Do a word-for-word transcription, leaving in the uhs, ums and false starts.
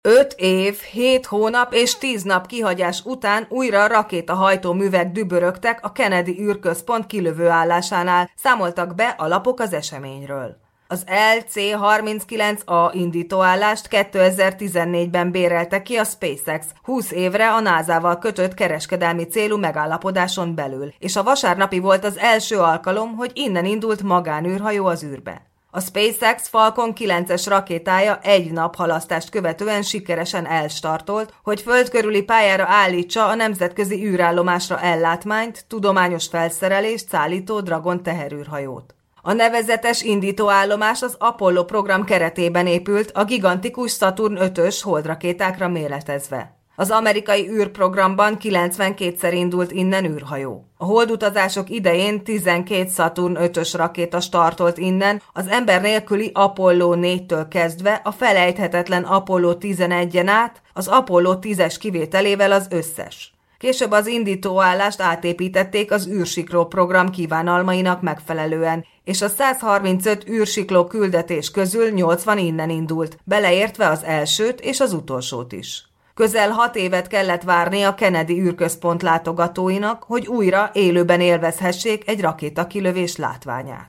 Öt év, hét hónap és tíz nap kihagyás után újra rakétahajtó művek dübörögtek a Kennedy űrközpont kilövőállásánál, számoltak be a lapok az eseményről. Az L C harminckilenc A indítóállást kétezer-tizennégyben bérelte ki a SpaceX húsz évre a názával kötött kereskedelmi célú megállapodáson belül, és a vasárnapi volt az első alkalom, hogy innen indult magánűrhajó az űrbe. A SpaceX Falcon kilences rakétája egy nap halasztást követően sikeresen elstartolt, hogy földkörüli pályára állítsa a nemzetközi űrállomásra ellátmányt, tudományos felszerelést szállító Dragon teherűrhajót. A nevezetes indítóállomás az Apollo program keretében épült, a gigantikus Saturn ötös holdrakétákra méretezve. Az amerikai űrprogramban kilencvenkétszer indult innen űrhajó. A holdutazások idején tizenkét Saturn ötös rakéta startolt innen, az ember nélküli Apollo négytől kezdve a felejthetetlen Apollo tizenegyen át, az Apollo tízes kivételével az összes. Később az indítóállást átépítették az űrsikló program kívánalmainak megfelelően, és a száz harmincöt űrsikló küldetés közül nyolcvan innen indult, beleértve az elsőt és az utolsót is. Közel hat évet kellett várni a Kennedy űrközpont látogatóinak, hogy újra élőben élvezhessék egy rakétakilövés látványát.